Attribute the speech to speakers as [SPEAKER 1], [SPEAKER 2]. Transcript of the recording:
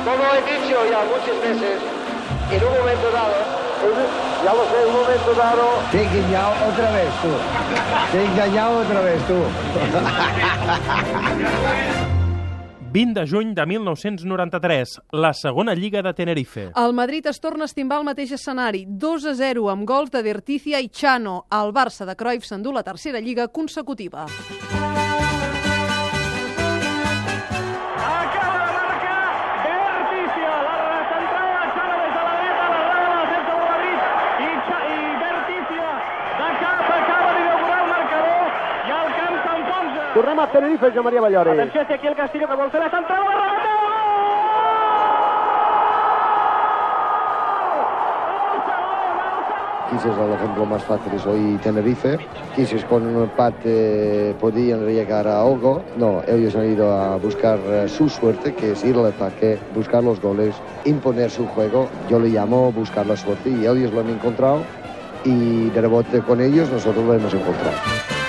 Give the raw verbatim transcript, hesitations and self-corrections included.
[SPEAKER 1] Como he dicho ya muchas veces, en un momento dado, ya lo sé, en un momento dado...
[SPEAKER 2] Te he engañado otra vez, tú. Te he engañado otra vez, tú.
[SPEAKER 3] vint de juny de mil nou-cents noranta-tres, la segona lliga de Tenerife.
[SPEAKER 4] El Madrid es torna a estimbar al mateix escenari, dos a zero, amb gols de Derticia i Chano. El Barça de Cruyff s'endú la tercera lliga consecutiva.
[SPEAKER 1] Tornem a Tenerife, Joan Maria Ballori.
[SPEAKER 5] Atenció, té aquí el Castillo que vol fer la central.
[SPEAKER 2] Quizás el ejemplo más fácil es hoy Tenerife. Quizás con un empate podían llegar a algo. No, ellos han ido a buscar su suerte, que es ir al ataque, buscar los goles, imponer su juego. Yo le llamo buscar la suerte y ellos lo han encontrado. Y de rebote con ellos nosotros lo hemos encontrado.